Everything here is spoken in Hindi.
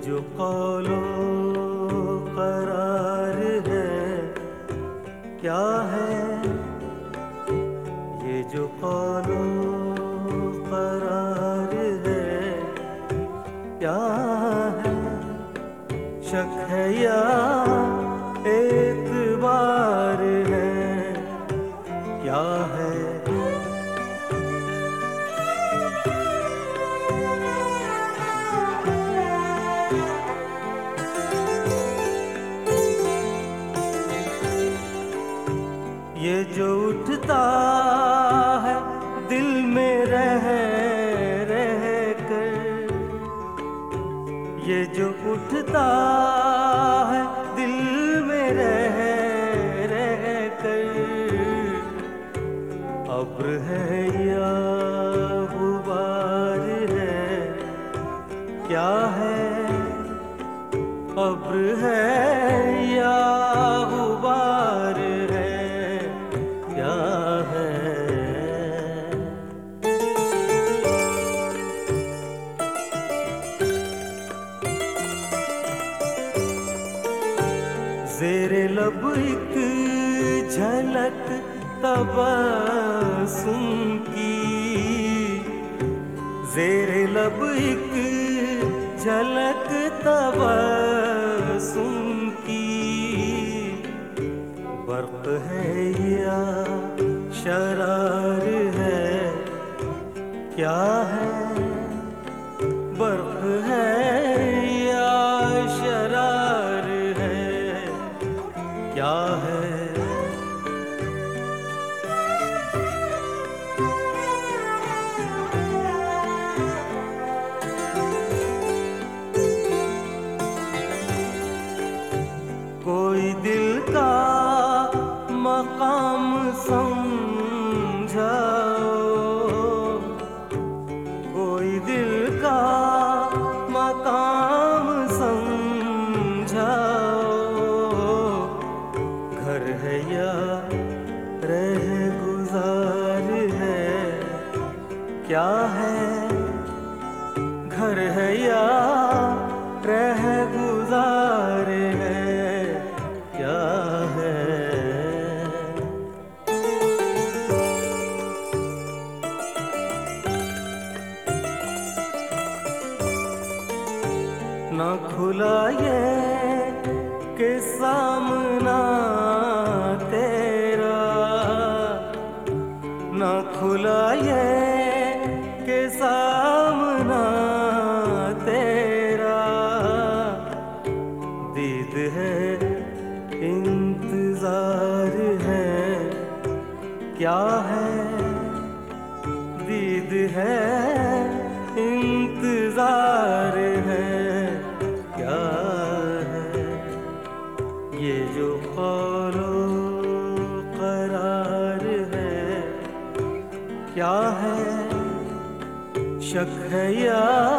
जो कौलो करार है क्या है, ये जो कौलो करार है क्या है, शक है या एतबार है क्या है। ये जो उठता है दिल में रह रह कर, ये जो उठता है दिल में रह रह कर, अब्र है या गुबार है क्या है, अब्र है या गुबार है क्या है। ज़ेरे लब एक झलक तबस्सुम की, ज़ेरे लब एक झलक तबस्सुम की, बर्क़ है या शरार है क्या है, बर्क़ है या शरार है क्या है। कोई दिल का मकाम समझाओ, कोई दिल का मकाम समझाओ, घर है या रह गुजार है क्या है, घर है या रह गुजार है क्या है। ना खुला ये के सामना तेरा, ना खुला ये के सामना तेरा, दीद है इंतजार है क्या है, दीद है इंतजार है क्या है। ये जो कौलो करार है क्या है, शक है या